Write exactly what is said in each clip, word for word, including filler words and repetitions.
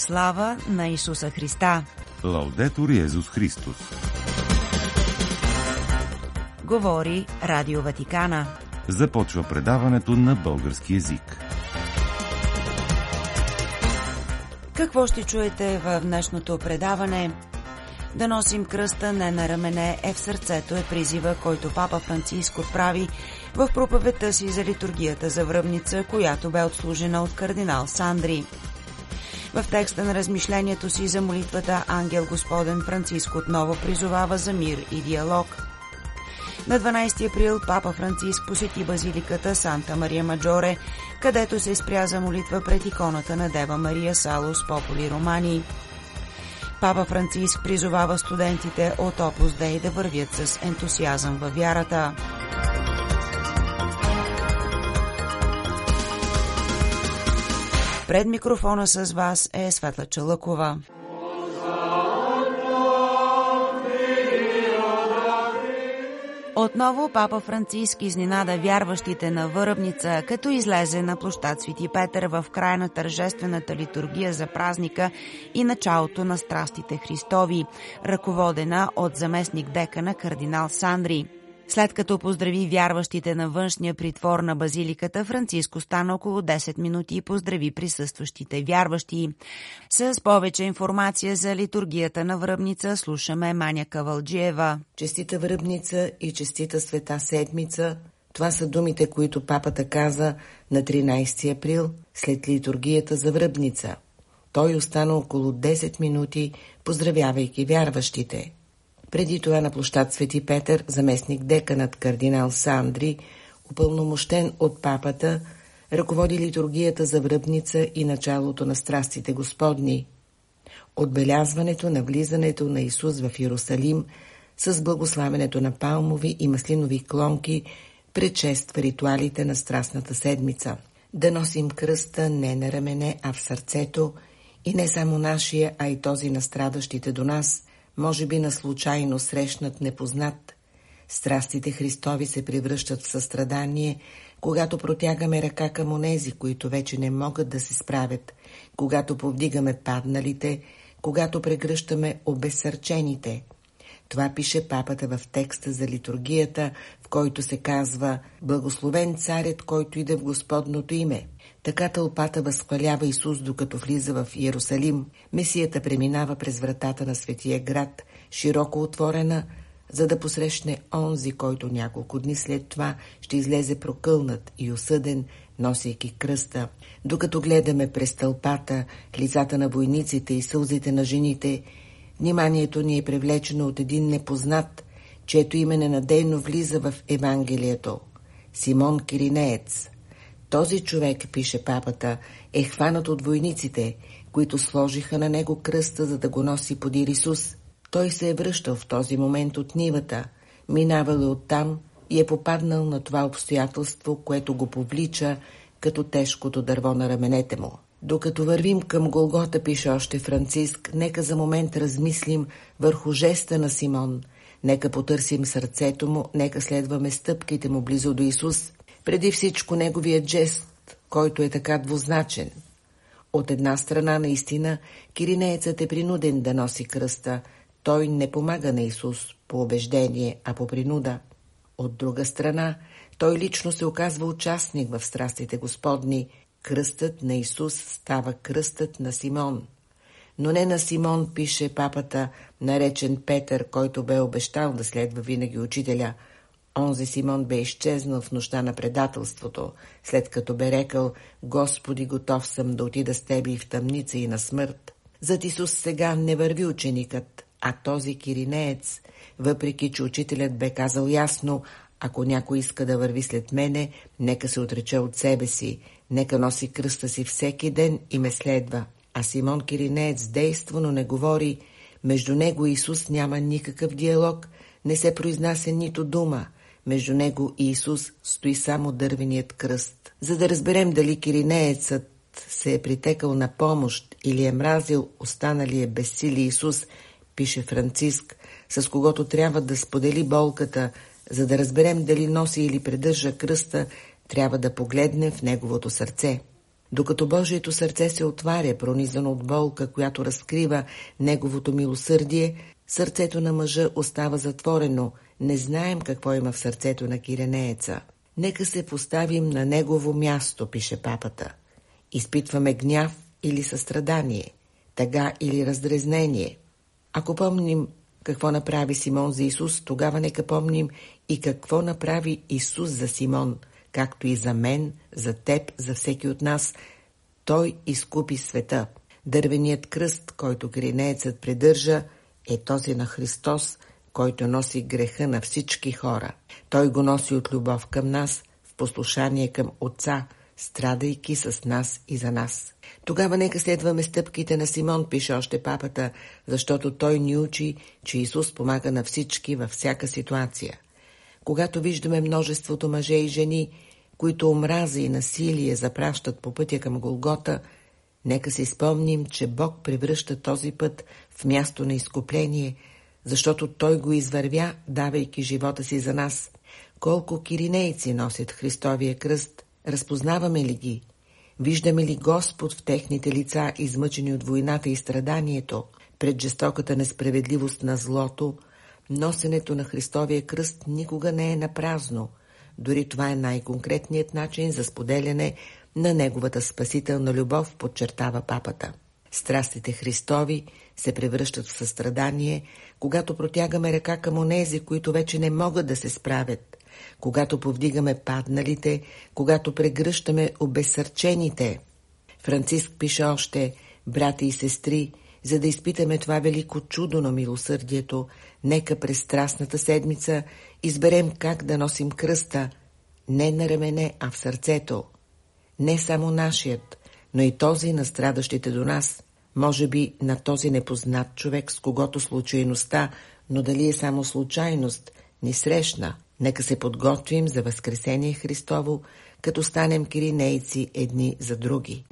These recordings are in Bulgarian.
Слава на Исуса Христа! Лаудетур Йезус Христос! Говори Радио Ватикана. Започва предаването на български език. Какво ще чуете в днешното предаване? Да носим кръста не на рамене, е в сърцето е призива, който папа Франциск отправи в проповедта си за литургията за Връбница, която бе отслужена от кардинал Сандри. В текста на размишлението си за молитвата Ангел Господен Франциск отново призовава за мир и диалог. На дванадесети април папа Франциск посети базиликата Санта Мария Маджоре, където се спря за молитва пред иконата на Дева Мария Салус Попули Романи. Папа Франциск призовава студентите от Опус Дей да вървят с ентусиазъм във вярата. Пред микрофона с вас е Светла Чалъкова. Отново папа Франциск изненада вярващите на Връбница, като излезе на площад Свети Петър в края на тържествената литургия за празника и началото на страстите Христови, ръководена от заместник декана кардинал Сандри. След като поздрави вярващите на външния притвор на базиликата, Франциск остана около десет минути и поздрави присъстващите вярващи. С повече информация за литургията на Връбница слушаме Маня Кавалджиева. Честита Връбница и честита Света Седмица. Това са думите, които папата каза на тринадесети април след литургията за Връбница. Той остана около десет минути, поздравявайки вярващите. Преди това на площад Свети Петър, заместник деканът кардинал Сандри, упълномощен от папата, ръководи литургията за Връбница и началото на страстите Господни. Отбелязването на влизането на Исус в Йерусалим с благославянето на палмови и маслинови клонки предшества ритуалите на Страстната седмица. Да носим кръста не на рамене, а в сърцето, и не само нашия, а и този на страдащите до нас, може би на случайно срещнат непознат. Страстите Христови се превръщат в състрадание, когато протягаме ръка към онези, които вече не могат да се справят, когато повдигаме падналите, когато прегръщаме обезсърчените. Това пише папата в текста за литургията, в който се казва «Благословен царят, който иде в Господното име». Така тълпата възхвалява Исус, докато влиза в Йерусалим. Месията преминава през вратата на светия град, широко отворена, за да посрещне онзи, който няколко дни след това ще излезе прокълнат и осъден, носейки кръста. Докато гледаме през тълпата, лицата на войниците и сълзите на жените, вниманието ни е привлечено от един непознат, чието име ненадейно влиза в Евангелието – Симон Киринеец. Този човек, пише папата, е хванат от войниците, които сложиха на него кръста, за да го носи подир Исус. Той се е връщал в този момент от нивата, минавал е оттам и е попаднал на това обстоятелство, което го повлича като тежкото дърво на раменете му. Докато вървим към Голгота, пише още Франциск, нека за момент размислим върху жеста на Симон, нека потърсим сърцето му, нека следваме стъпките му близо до Исус. Преди всичко неговият жест, който е така двузначен. От една страна, наистина, киринеецът е принуден да носи кръста. Той не помага на Исус по убеждение, а по принуда. От друга страна, той лично се оказва участник в страстите Господни. Кръстът на Исус става кръстът на Симон. Но не на Симон, пише папата, наречен Петър, който бе обещал да следва винаги учителя. Онзи Симон бе изчезнал в нощта на предателството, след като бе рекал: Господи, готов съм да отида с Тебе и в тъмница и на смърт. Зад Исус сега не върви ученикът, а този киринеец, въпреки че учителят бе казал ясно: ако някой иска да върви след мене, нека се отрече от себе си, нека носи кръста си всеки ден и ме следва. А Симон Киринеец действа, но не говори. Между него и Исус няма никакъв диалог, не се произнася нито дума. Между него и Исус стои само дървеният кръст. За да разберем дали киринеецът се е притекал на помощ или е мразил останалия безсили Исус, пише Франциск, с когото трябва да сподели болката, за да разберем дали носи или придържа кръста, трябва да погледнем в неговото сърце. Докато Божието сърце се отваря, пронизано от болка, която разкрива неговото милосърдие, сърцето на мъжа остава затворено. Не знаем какво има в сърцето на киренееца. Нека се поставим на негово място, пише папата. Изпитваме гняв или състрадание, тъга или раздразнение. Ако помним какво направи Симон за Исус, тогава нека помним и какво направи Исус за Симон, както и за мен, за теб, за всеки от нас. Той изкупи света. Дървеният кръст, който киренеецът придържа, е този на Христос, който носи греха на всички хора. Той го носи от любов към нас, в послушание към Отца, страдайки с нас и за нас. Тогава нека следваме стъпките на Симон, пише още папата, защото той ни учи, че Исус помага на всички във всяка ситуация. Когато виждаме множеството мъже и жени, които омраза и насилие запращат по пътя към Голгота, нека си спомним, че Бог превръща този път в място на изкупление, защото Той го извървя, давайки живота си за нас. Колко киринейци носят Христовия кръст, разпознаваме ли ги? Виждаме ли Господ в техните лица, измъчени от войната и страданието, пред жестоката несправедливост на злото? Носенето на Христовия кръст никога не е напразно. Дори това е най-конкретният начин за споделяне на неговата спасителна любов, подчертава папата. Страстите Христови се превръщат в състрадание, когато протягаме ръка към онези, които вече не могат да се справят, когато повдигаме падналите, когато прегръщаме обезсърчените. Франциск пише още: брати и сестри, за да изпитаме това велико чудо на милосърдието, нека през Страстната седмица изберем как да носим кръста, не на рамене, а в сърцето. Не само нашият, но и този на страдащите до нас, може би на този непознат човек, с когото случайността, но дали е само случайност, ни срещна. Нека се подготвим за Възкресение Христово, като станем киринейци едни за други.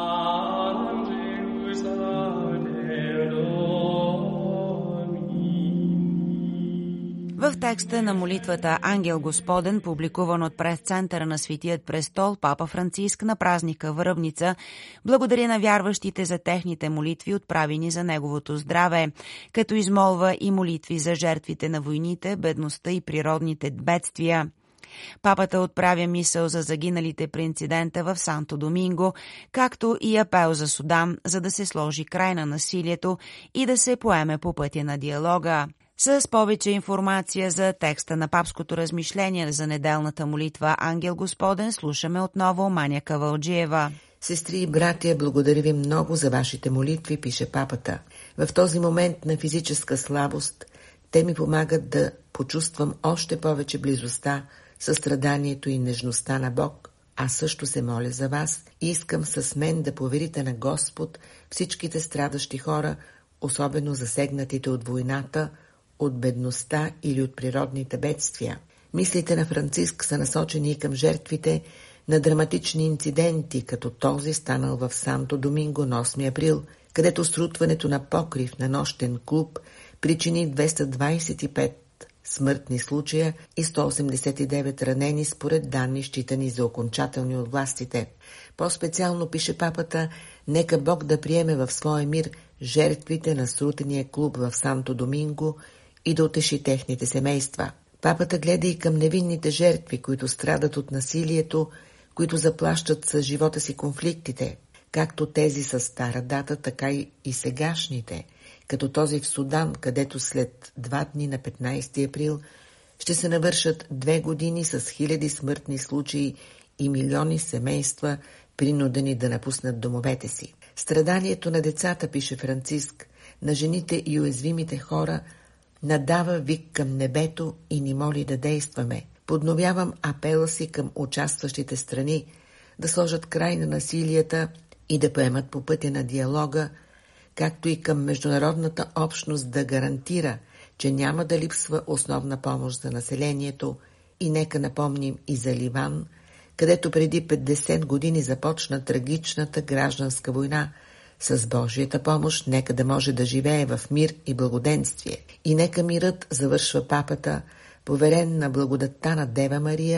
В текста на молитвата Ангел Господен, публикуван от прес-центъра на Светият престол, папа Франциск на празника Връбница благодари на вярващите за техните молитви, отправени за неговото здраве, като измолва и молитви за жертвите на войните, бедността и природните бедствия. Папата отправя мисъл за загиналите при инцидента в Санто Доминго, както и апел за Судан, за да се сложи край на насилието и да се поеме по пътя на диалога. С повече информация за текста на папското размишление за неделната молитва Ангел Господен слушаме отново Маня Кавалджиева. Сестри и братя, благодаря ви много за вашите молитви, пише папата. В този момент на физическа слабост те ми помагат да почувствам още повече близостта, състраданието и нежността на Бог. Аз също се моля за вас и искам с мен да поверите на Господ всичките страдащи хора, особено засегнатите от войната, от бедността или от природните бедствия. Мислите на Франциск са насочени и към жертвите на драматични инциденти, като този станал в Санто Доминго на осми април, където срутването на покрив на нощен клуб причини двеста двадесет и пет смъртни случая и сто осемдесет и девет ранени, според данни считани за окончателни от властите. По-специално, пише папата, нека Бог да приеме в своя мир жертвите на срутения клуб в Санто Доминго и да утеши техните семейства. Папата гледа и към невинните жертви, които страдат от насилието, които заплащат с живота си конфликтите, както тези с стара дата, така и сегашните, като този в Судан, където след два дни на петнадесети април ще се навършат две години с хиляди смъртни случаи и милиони семейства, принудени да напуснат домовете си. Страданието на децата, пише Франциск, на жените и уязвимите хора надава вик към небето и ни моли да действаме. Подновявам апела си към участващите страни да сложат край на насилията и да поемат по пътя на диалога, както и към международната общност да гарантира, че няма да липсва основна помощ за населението. И нека напомним и за Ливан, където преди петдесет години започна трагичната гражданска война. С Божията помощ нека да може да живее в мир и благоденствие. И нека мирът, завършва папата, поверен на благодатта на Дева Мария,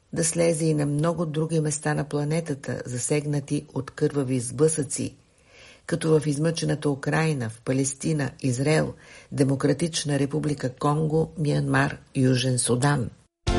да слезе и на много други места на планетата, засегнати от кървави сблъсъци, като в измъчената Украйна, в Палестина, Израел, Демократична република Конго, Миянмар, Южен Судан.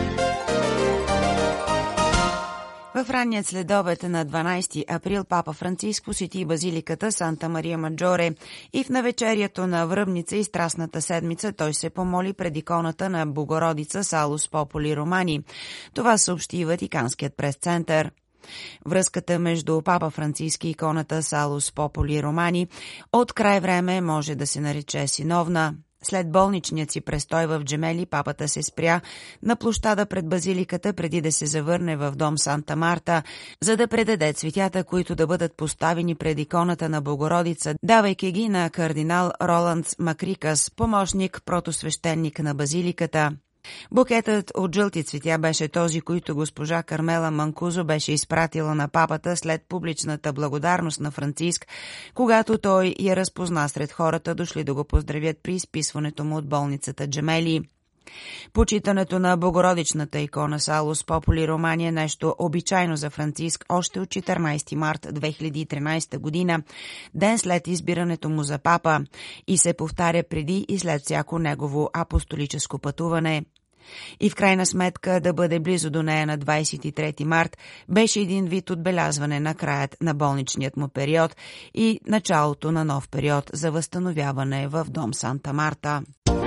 В ранният следобед на дванайсети април папа Франциск посети базиликата Санта Мария Маджоре и в навечерието на Връбница и Страстната седмица той се помоли пред иконата на Богородица Салус Попули Романи. Това съобщи Ватиканският пресцентър. Връзката между папа Франциск и иконата Салус Попули Романи от край време може да се нарече синовна. След болничният си престой в Джемели, папата се спря на площада пред базиликата преди да се завърне в дом Санта Марта, за да предаде цветята, които да бъдат поставени пред иконата на Богородица, давайки ги на кардинал Роландс Макрикас, помощник, протосвещеник на базиликата. Букетът от жълти цветя беше този, който госпожа Кармела Манкузо беше изпратила на папата след публичната благодарност на Франциск, когато той я разпозна сред хората, дошли да го поздравят при изписването му от болницата Джемели. Почитането на Богородичната икона Салус Попули Романи е нещо обичайно за Франциск още от четиринайсети март две хиляди и тринайсета година, ден след избирането му за папа, и се повтаря преди и след всяко негово апостолическо пътуване. И в крайна сметка да бъде близо до нея на двайсет и трети март беше един вид отбелязване на краят на болничният му период и началото на нов период за възстановяване в дом Санта Марта.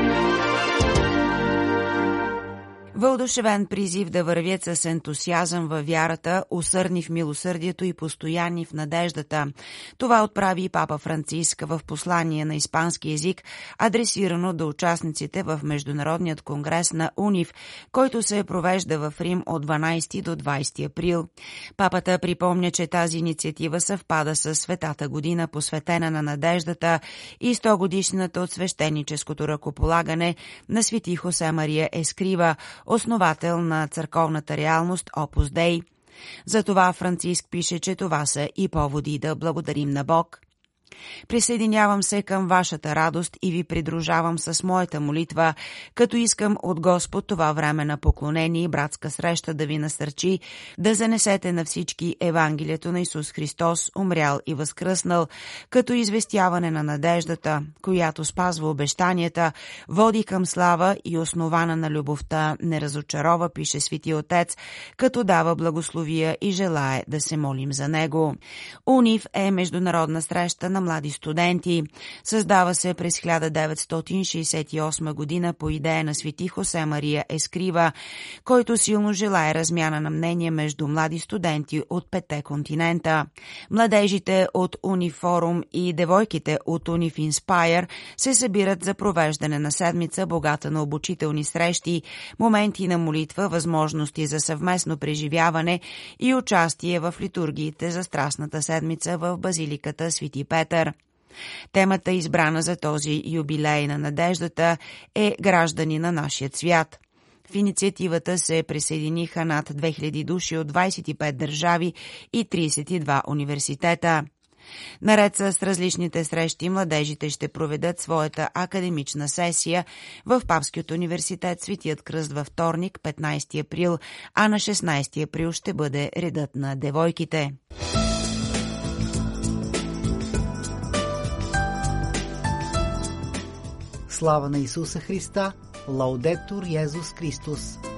Въодушевен призив да вървят с ентусиазъм във вярата, усърдни в милосърдието и постоянни в надеждата. Това отправи и папа Франциск в послание на испански език, адресирано до участниците в Международният конгрес на УНИФ, който се провежда в Рим от дванайсети до двайсети април. Папата припомня, че тази инициатива съвпада с Светата година, посветена на надеждата, и сто годишнината от свещеническото ръкополагане на свети Хосе Мария Ескрива, основател на църковната реалност Опус Дей. Затова Франциск пише, че това са и поводи да благодарим на Бог. Присъединявам се към вашата радост и ви придружавам с моята молитва, като искам от Господ това време на поклонение и братска среща да ви насърчи да занесете на всички Евангелието на Исус Христос, умрял и възкръснал, като известяване на надеждата, която спазва обещанията, води към слава и основана на любовта не разочарова, пише Свети Отец, като дава благословия и желае да се молим за него. УНИФ е международна среща на млади студенти. Създава се през хиляда деветстотин шейсет и осма година по идея на свети Хосе Мария Ескрива, който силно желае размяна на мнение между млади студенти от петте континента. Младежите от Унифорум и девойките от Униф Инспайр се събират за провеждане на седмица, богата на обучителни срещи, моменти на молитва, възможности за съвместно преживяване и участие в литургиите за Страстната седмица в базиликата Свети Петър. Темата, избрана за този юбилей на надеждата, е граждани на нашия свят. В инициативата се присъединиха над две хиляди души от двайсет и пет държави и трийсет и два университета. Наред с различните срещи, младежите ще проведат своята академична сесия в Папският университет Светият кръст във вторник, петнайсети април, а на шестнайсети април ще бъде редът на девойките. Слава на Исуса Христа! Лаудетур Йезус Христос!